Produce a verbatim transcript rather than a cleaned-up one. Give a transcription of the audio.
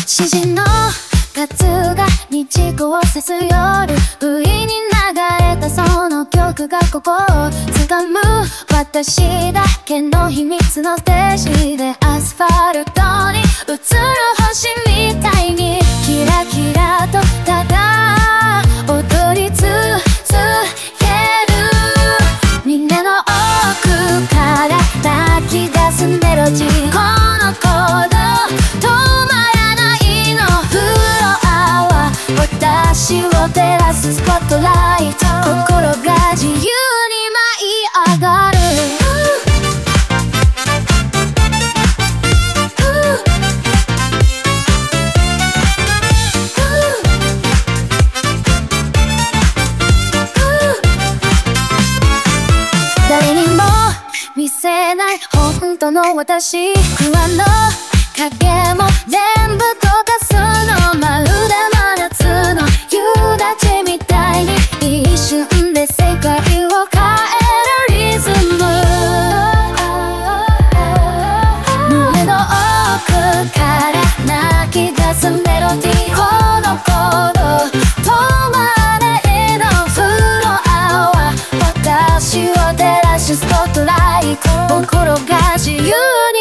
指示の数が日光を指す夜、不意に流れたその曲が心を掴む。私だけの秘密のステージでアスファルトに映る星みたいにキラキラとただ踊り続ける。胸の奥から泣き出すメロディー、この鼓動止まらないの。フロアは私を照らすスポットライト、心が自由に舞い上がる。誰にも見せない本当の私、不安の影も全部溶かすの。まるで真夏の夕立みたいに一瞬で世界を変えるリズム。胸の奥から泣き出すメロディー、この鼓動止まらないの。フロアは私を照らしスポットライト、心が自由に